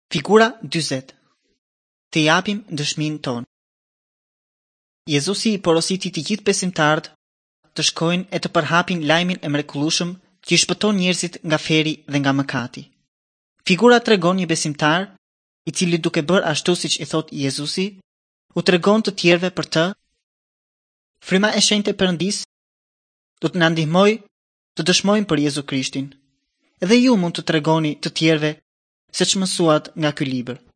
Figura 40. Të japim dëshmin tonë. Jezusi i porositi të gjithë besimtarët të shkojnë e të përhapin lajmin e mrekullueshëm që i shpëton njerëzit nga feri dhe nga mëkati. Figura tregon një besimtar i cili duke bërë ashtu siç i thot Jezusi, u tregon të tjerëve për të. Fryma e shenjtë e Perëndisë do të na ndihmojë të dëshmojmë për Jezu Krishtin. Edhe ju mund të tregoni të tjerëve siç mësuat nga ky libër.